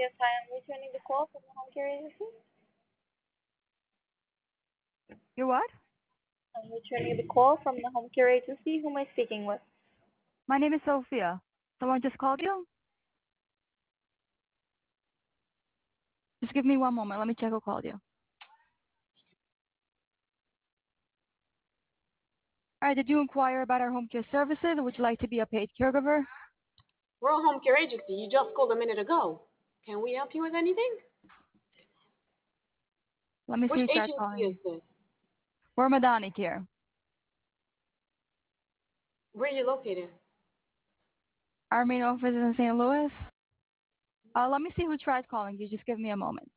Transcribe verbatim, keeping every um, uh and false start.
Yes, hi, I'm returning the call from the home care agency. You what? I'm returning the call from the home care agency. Who am I speaking with? My name is Sophia. Someone just called you? Just give me one moment. Let me check who called you. All right, did you inquire about our home care services? Would you like to be a paid caregiver? Rural Home Care Agency. You just called a minute ago. Can we help you with anything? Let me see Which who tried agency calling is you. this? We're Madani Care. Where are you located? Our main office is in Saint Louis. Uh, let me see who tried calling you. Just give me a moment.